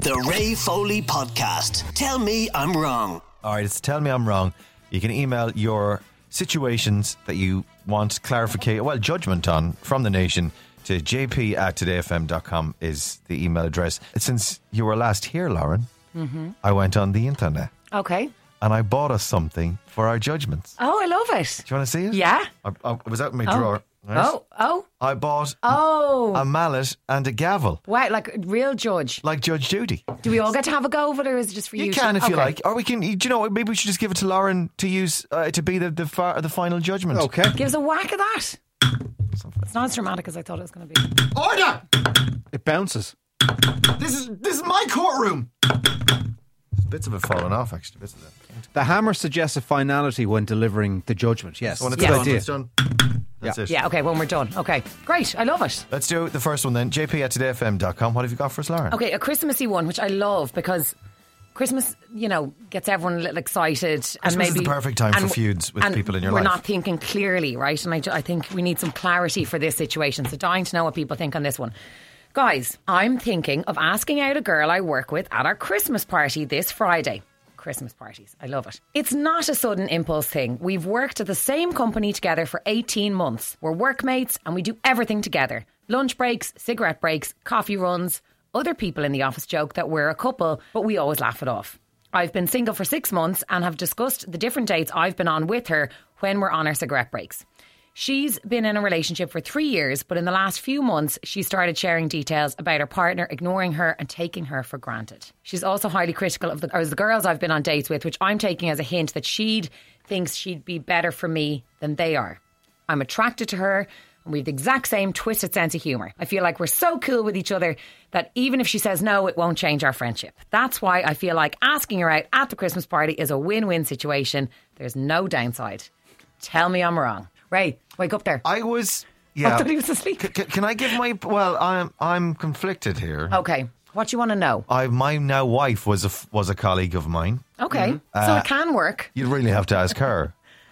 The Ray Foley Podcast. Tell me I'm wrong. All right, it's Tell Me I'm Wrong. You can email your situations that you want clarification, judgment on from the nation to jp@todayfm.com is the email address. Since you were last here, Lauren, I went on the internet. Okay. And I bought us something for our judgments. Oh, I love it. Do you want to see it? Yeah. I was out in my drawer. Right? Oh. I bought a mallet and a gavel. Wow, like a real judge. Like Judge Judy. Do we all get to have a go of it, or is it just for you? You can if you like. Or we can, do you know what, maybe we should just give it to Lauren to use to be the final judgment. Okay. Give us a whack of that. It's not as dramatic as I thought it was going to be. Order! It bounces. This is my courtroom. There's bits of it falling off, actually. Bits of it. The hammer suggests a finality when delivering the judgment. Yes. When it's Yes. done, idea. it's done. That's it. Yeah, okay, when we're done. Okay, great. I love it. Let's do the first one then. jp@todayfm.com. What have you got for us, Lauren? Okay, a Christmassy one, which I love because Christmas, gets everyone a little excited. Christmas is the perfect time for feuds with people in your life. life. We're not thinking clearly, right? And I think we need some clarity for this situation. So dying to know what people think on this one. Guys, I'm thinking of asking out a girl I work with at our Christmas party this Friday. Christmas parties. I love it. It's not a sudden impulse thing. We've worked at the same company together for 18 months. We're workmates and we do everything together. Lunch breaks, cigarette breaks, coffee runs. Other people in the office joke that we're a couple, but we always laugh it off. I've been single for 6 months and have discussed the different dates I've been on with her when we're on our cigarette breaks. She's been in a relationship for 3 years, but in the last few months, she started sharing details about her partner ignoring her and taking her for granted. She's also highly critical of the girls I've been on dates with, which I'm taking as a hint that she thinks she'd be better for me than they are. I'm attracted to her, and we have the exact same twisted sense of humour. I feel like we're so cool with each other that even if she says no, it won't change our friendship. That's why I feel like asking her out at the Christmas party is a win-win situation. There's no downside. Tell me I'm wrong. Ray, wake up there. I was... I Yeah. thought he was asleep. Can I give my... Well, I'm conflicted here. Okay, what do you want to know? My now wife was a colleague of mine. Okay, so it can work. You'd really have to ask her.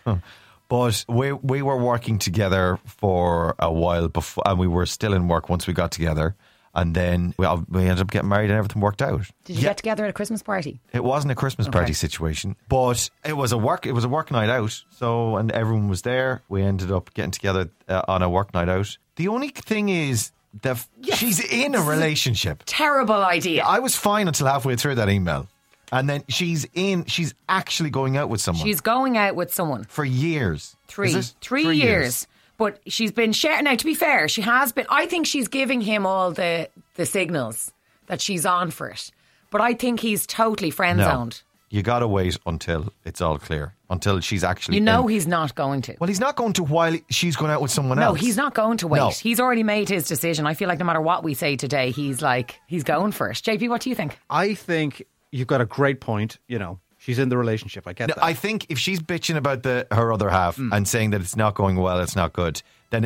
But we were working together for a while before, and we were still in work once we got together. And then we ended up getting married and everything worked out. Did you get together at a Christmas party? It wasn't a Christmas party situation, but it was a work night out. So, and everyone was there. We ended up getting together on a work night out. The only thing is that she's in a relationship. Terrible idea. I was fine until halfway through that email. And then she's actually going out with someone. She's going out with someone. For years. Three Is it? Three years. But she's been sharing. Now, to be fair, she has been. I think she's giving him all the signals that she's on for it. But I think he's totally friend zoned. You got to wait until it's all clear. Until she's actually. He's not going to. Well, he's not going to while she's going out with someone else. No, he's not going to wait. No. He's already made his decision. I feel like no matter what we say today, he's going first. JP, what do you think? I think you've got a great point. She's in the relationship. I get that. I think if she's bitching about her other half and saying that it's not going well, it's not good, then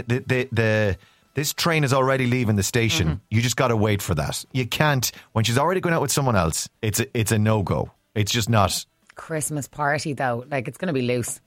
this train is already leaving the station. Mm-hmm. You just got to wait for that. You can't, when she's already going out with someone else, it's a no-go. It's just not. Christmas party, though. It's going to be loose.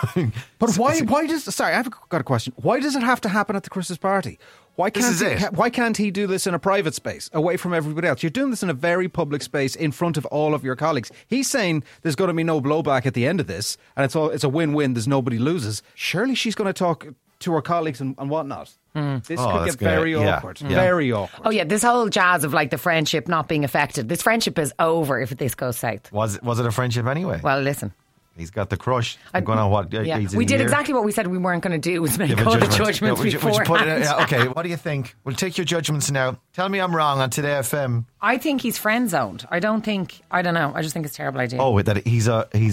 But why does... Sorry, I've got a question. Why does it have to happen at the Christmas party? Why can't he do this in a private space, away from everybody else? You're doing this in a very public space in front of all of your colleagues. He's saying there's going to be no blowback at the end of this, and it's a win-win, there's nobody loses. Surely she's going to talk to her colleagues and whatnot. This could get very awkward. Yeah. Very awkward. Oh, yeah, this whole jazz of the friendship not being affected. This friendship is over if this goes south. Was it a friendship anyway? Well, listen. He's got the crush. I'm going on what? Yeah. We did exactly what we said we weren't going to do, was make all the judgments beforehand. Okay, what do you think? We'll take your judgments now. Tell me I'm wrong on Today FM. I think he's friend zoned. I don't know. I just think it's a terrible idea. Oh, that he's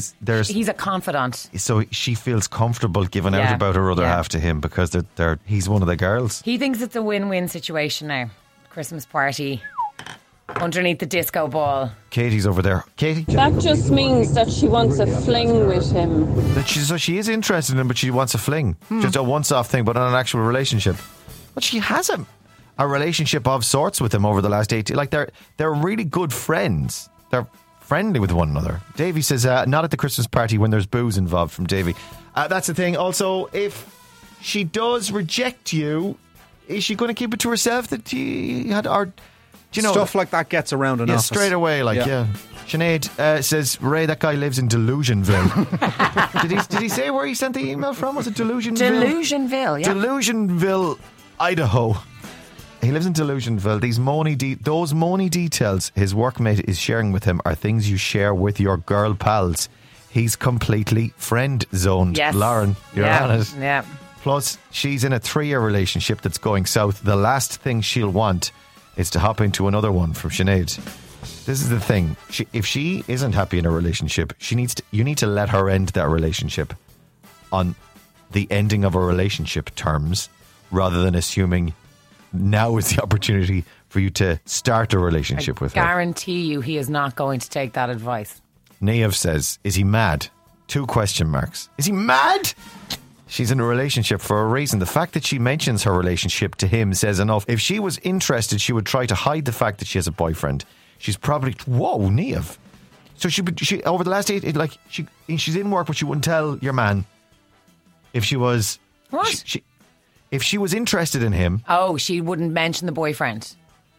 a confidant. So she feels comfortable giving out about her other half to him because he's one of the girls. He thinks it's a win-win situation now. Christmas party. Underneath the disco ball. Katie's over there. Katie? That just means that she wants a fling with him. So she is interested in him, but she wants a fling. Just a once-off thing, but not an actual relationship. But she has a relationship of sorts with him over the last 18... they're really good friends. They're friendly with one another. Davey says, not at the Christmas party when there's booze involved, from Davey. That's the thing. Also, if she does reject you, is she going to keep it to herself that you had... Or Do you know stuff like that gets around an office straight away? Sinead says, Ray, that guy lives in Delusionville. did he say where he sent the email from? Was it Delusionville? Delusionville, yeah. Delusionville, Idaho. He lives in Delusionville. Those moany details his workmate is sharing with him are things you share with your girl pals. He's completely friend zoned. Yes. Lauren, you're on it. Yeah. Plus, she's in a 3-year relationship that's going south. The last thing she'll want is to hop into another one from Sinead. This is the thing. If she isn't happy in a relationship, you need to let her end that relationship on the ending of a relationship terms, rather than assuming now is the opportunity for you to start a relationship with her. I guarantee you he is not going to take that advice. Naive says, is he mad? 2 question marks. Is he mad? She's in a relationship for a reason. The fact that she mentions her relationship to him says enough. If she was interested, she would try to hide the fact that she has a boyfriend. She's probably... Whoa, Naive. So she over the last 8... she's in work, but she wouldn't tell your man if she was... What? If she was interested in him... Oh, she wouldn't mention the boyfriend.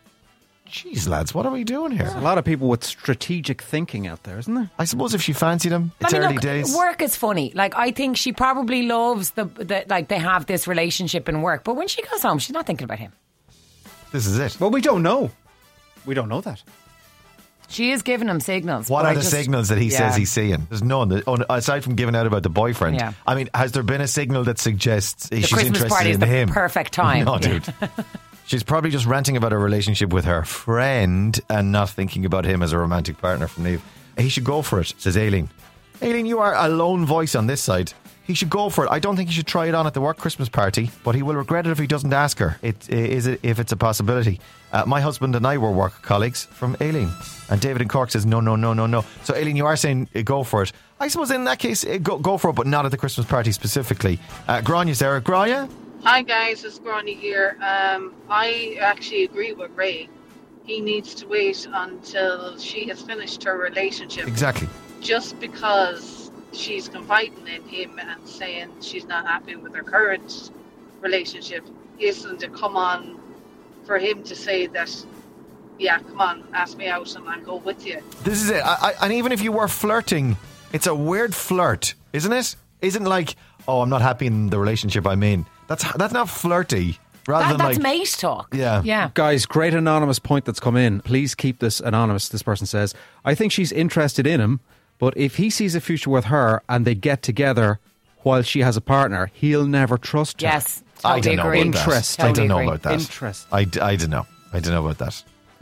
Jeez, lads, what are we doing here? There's a lot of people with strategic thinking out there, isn't there? I suppose if she fancied him, it's early days. Work is funny. Like, I think she probably loves like they have this relationship in work, but when she goes home, she's not thinking about him. This is it. Well, we don't know. We don't know that. She is giving him signals. What are the signals that he says he's seeing? There's none. Aside from giving out about the boyfriend. Yeah. I mean, has there been a signal that suggests she's Christmas interested party is in the him? perfect time. No, dude. She's probably just ranting about her relationship with her friend and not thinking about him as a romantic partner from Neve. He should go for it, says Aileen. Aileen, you are a lone voice on this side. He should go for it. I don't think he should try it on at the work Christmas party, but he will regret it if he doesn't ask her. If it's a possibility. My husband and I were work colleagues, from Aileen. And David in Cork says, no. So Aileen, you are saying go for it. I suppose in that case, go for it, but not at the Christmas party specifically. Grania's there. Grania? Hi guys, it's Grania here. I actually agree with Ray. He needs to wait until she has finished her relationship. Exactly. Just because she's confiding in him and saying she's not happy with her current relationship isn't a come on for him to say that, yeah, come on, ask me out and I'll go with you. This is it. And even if you were flirting, it's a weird flirt, isn't it? Isn't like, oh, I'm not happy in the relationship I'm in. That's not flirty. That's mate talk. Yeah. Guys, great anonymous point that's come in. Please keep this anonymous. This person says, I think she's interested in him, but if he sees a future with her and they get together while she has a partner, he'll never trust her. Yes, I don't know agree. about that. I don't know about that. Interest. I don't know. I don't know about that.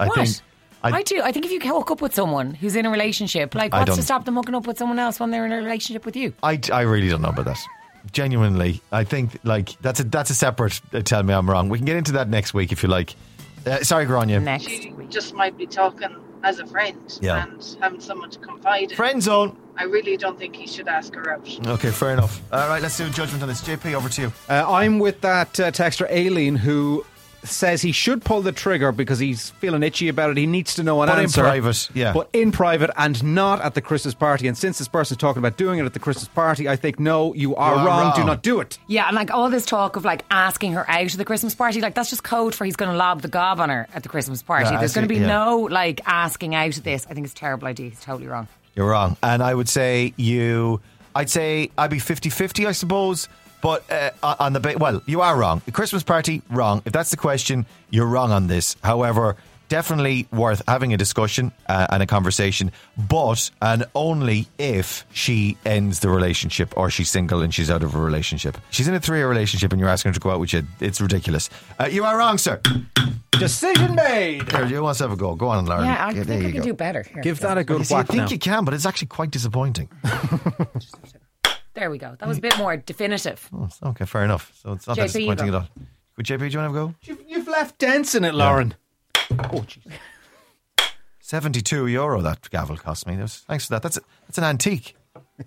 I do. I think if you hook up with someone who's in a relationship, like, what's to stop them hooking up with someone else when they're in a relationship with you? I really don't know about that. Genuinely, I think like that's a separate. Tell me I'm wrong. We can get into that next week if you like. Sorry, Grania. Next She week. just might be talking as a friend and having someone to confide in. Friend zone. I really don't think he should ask her out. Okay, fair enough. All right, let's do a judgment on this. JP, over to you. I'm with that texter Aileen who says he should pull the trigger because he's feeling itchy about it. He needs to know an answer. But in private, yeah. But in private and not at the Christmas party. And since this person's talking about doing it at the Christmas party, I think, no, you are wrong. Do not do it. Yeah, and like all this talk of like asking her out at the Christmas party, like that's just code for he's going to lob the gob on her at the Christmas party. Yeah, there's going to be no like asking out of this. I think it's a terrible idea. He's totally wrong. You're wrong. And I would say I'd be 50-50, I suppose. But on the you are wrong. The Christmas party, wrong. If that's the question, you're wrong on this. However, definitely worth having a discussion and a conversation, and only if she ends the relationship or she's single and she's out of a relationship. She's in a 3-year relationship and you're asking her to go out with you. It's ridiculous. You are wrong, sir. Decision made. Here, you want to have a go? Go on, Lauren. Yeah, I think I can do better. Here, Give that a good whack. I think you can, but it's actually quite disappointing. There we go. That was a bit more definitive. Oh, okay, fair enough. So it's not that disappointing at all. Good, JP, do you want to have a go? You've left dents in it, Lauren. Oh, jeez. €72 that gavel cost me. Thanks for that. That's an antique.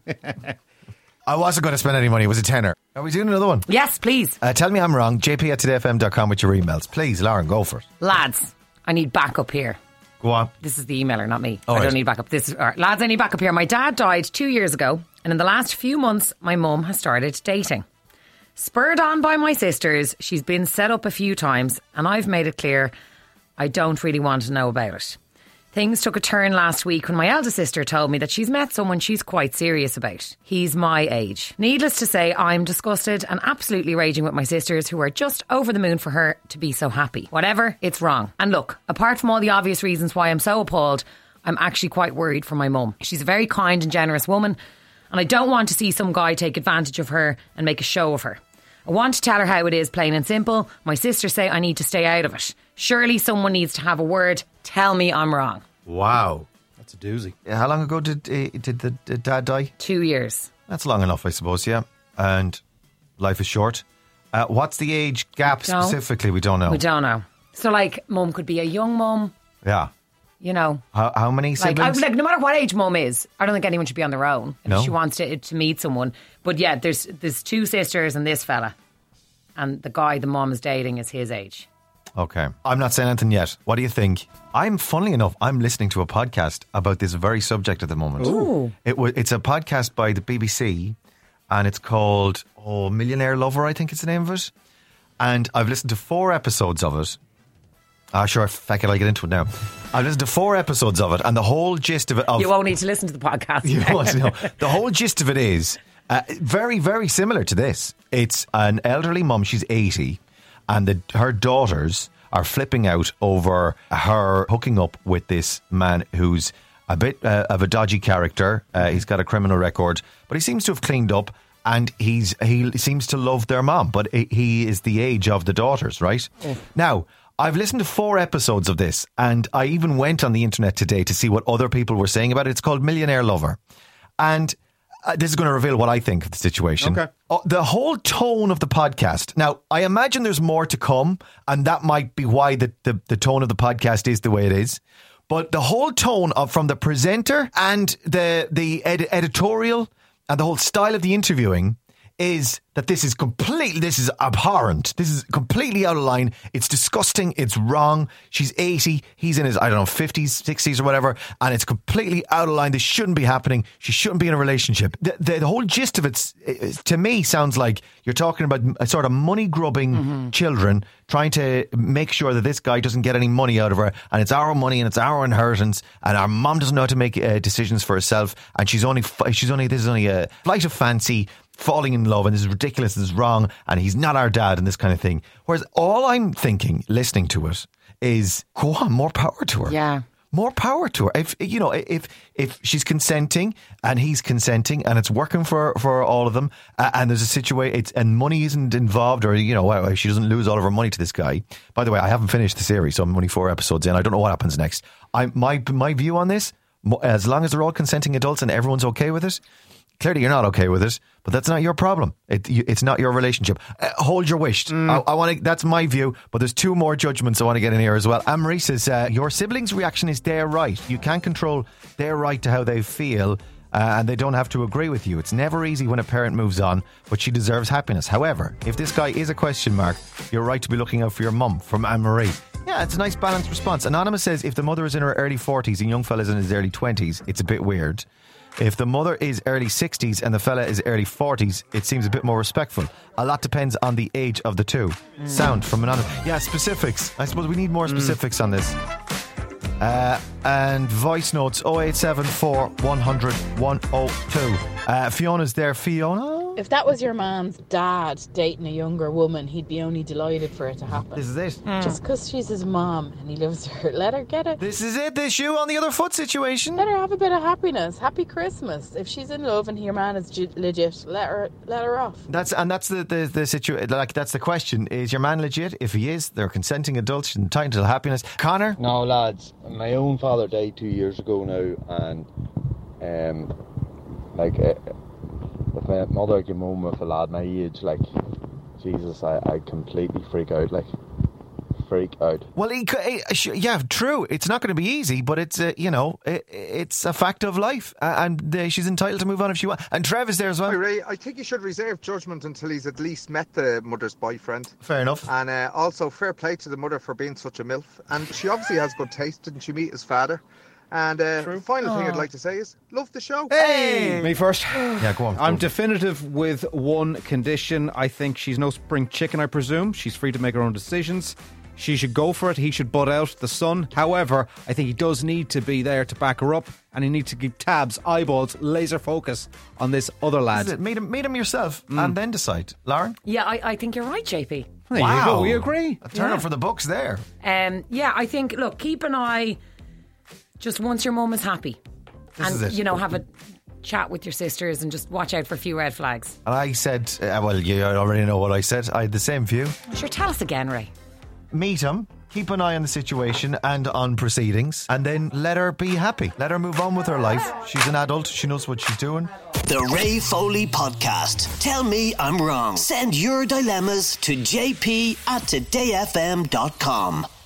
I wasn't going to spend any money. It was a tenner. Are we doing another one? Yes, please. Tell me I'm wrong. JP@todayfm.com with your emails. Please, Lauren, go for it. Lads, I need backup here. Go on. This is the emailer, not me. All I right. don't need backup. Lads, I need backup here. My dad died 2 years ago, and in the last few months, my mum has started dating. Spurred on by my sisters, she's been set up a few times, and I've made it clear I don't really want to know about it. Things took a turn last week when my eldest sister told me that she's met someone she's quite serious about. He's my age. Needless to say, I'm disgusted and absolutely raging with my sisters who are just over the moon for her to be so happy. Whatever, it's wrong. And look, apart from all the obvious reasons why I'm so appalled, I'm actually quite worried for my mum. She's a very kind and generous woman, and I don't want to see some guy take advantage of her and make a show of her. I want to tell her how it is, plain and simple. My sisters say I need to stay out of it. Surely someone needs to have a word. Tell me I'm wrong. Wow. That's a doozy. How long ago did the dad die? 2 years. That's long enough, I suppose, yeah. And life is short. What's the age gap specifically? We don't know. We don't know. So, like, mum could be a young mum. Yeah. You know. How many siblings? Like, no matter what age mum is, I don't think anyone should be on their own if she wants to meet someone. But yeah, there's 2 sisters and this fella. And the guy the mum is dating is his age. Okay. I'm not saying anything yet. What do you think? Funnily enough, I'm listening to a podcast about this very subject at the moment. Ooh. It's a podcast by the BBC, and it's called Millionaire Lover, I think it's the name of it. And I've listened to 4 episodes of it. Sure, feck it, I'll get into it now. I've listened to 4 episodes of it, and the whole gist of it... You won't need to listen to the podcast. You won't know. The whole gist of it is very, very similar to this. It's an elderly mum, she's 80, and her daughters are flipping out over her hooking up with this man who's a bit of a dodgy character. He's got a criminal record, but he seems to have cleaned up, and he seems to love their mom, but he is the age of the daughters, right? Oh. Now, I've listened to 4 episodes of this, and I even went on the internet today to see what other people were saying about it. It's called Millionaire Lover. And this is going to reveal what I think of the situation. Okay. The whole tone of the podcast. Now, I imagine there's more to come, and that might be why the tone of the podcast is the way it is. But the whole tone from the presenter and the editorial and the whole style of the interviewing is that this is abhorrent. This is completely out of line. It's disgusting. It's wrong. She's 80. He's in his, 50s, 60s or whatever. And it's completely out of line. This shouldn't be happening. She shouldn't be in a relationship. The whole gist of it, to me, sounds like you're talking about a sort of money-grubbing children trying to make sure that this guy doesn't get any money out of her. And it's our money and it's our inheritance. And our mom doesn't know how to make decisions for herself. And this is only a flight of fancy, falling in love, and this is ridiculous, this is wrong, and he's not our dad, and this kind of thing. Whereas all I'm thinking, listening to it, is go on, more power to her. Yeah. More power to her. If she's consenting and he's consenting and it's working for all of them, and there's a situation, and money isn't involved, or she doesn't lose all of her money to this guy. By the way, I haven't finished the series, so I'm only 4 episodes in. I don't know what happens next. My view on this, as long as they're all consenting adults and everyone's okay with it. Clearly you're not okay with it, but that's not your problem. It's not your relationship. Hold your wish. I want to. That's my view, but there's 2 more judgments I want to get in here as well. Anne-Marie says, your siblings' reaction is their right. You can't control their right to how they feel, and they don't have to agree with you. It's never easy when a parent moves on, but she deserves happiness. However, if this guy is a question mark, you're right to be looking out for your mum. From Anne-Marie. Yeah, it's a nice balanced response. Anonymous says, if the mother is in her early 40s and young fella's in his early 20s, it's a bit weird. If the mother is early 60s and the fella is early 40s, it seems a bit more respectful. A lot depends on the age of the 2. Sound from Anonymous. Yeah, specifics. I suppose we need more specifics on this. And voice notes 0874 100 102. Fiona's there. Fiona? If that was your man's dad dating a younger woman, he'd be only delighted for it to happen. This is it. Just because she's his mom and he loves her, let her get it. This is it. The shoe on the other foot situation. Let her have a bit of happiness. Happy Christmas. If she's in love and your man is legit, let her off. That's the situation. Like, that's the question. Is your man legit? If he is, they're consenting adults entitled to happiness. Connor? No, lads. My own father died 2 years ago now, and if my mother came home with a lad my age, like, Jesus, I completely freak out, freak out. Well, yeah, true. It's not going to be easy, but it's it's a fact of life, and she's entitled to move on if she wants. And Trev is there as well. Hi, Ray. I think you should reserve judgment until he's at least met the mother's boyfriend. Fair enough. And also, fair play to the mother for being such a MILF. And she obviously has good taste. Didn't she meet his father? And final thing I'd like to say is, love the show. Hey! Me first. Yeah, go on. I'm definitive with one condition. I think she's no spring chicken, I presume. She's free to make her own decisions. She should go for it. He should butt out the son. However, I think he does need to be there to back her up, and he needs to keep tabs, eyeballs, laser focus on this other lad. Meet him yourself and then decide. Lauren? Yeah, I think you're right, JP. There you go. We agree. A turn up for the books there. Yeah, I think, look, keep an eye just once your mum is happy. This is it. You know, have a chat with your sisters and just watch out for a few red flags. And I said, well, you already know what I said. I had the same view. Sure, tell us again, Ray. Meet him, keep an eye on the situation and on proceedings, and then let her be happy. Let her move on with her life. She's an adult. She knows what she's doing. The Ray Foley Podcast. Tell me I'm wrong. Send your dilemmas to jp@todayfm.com.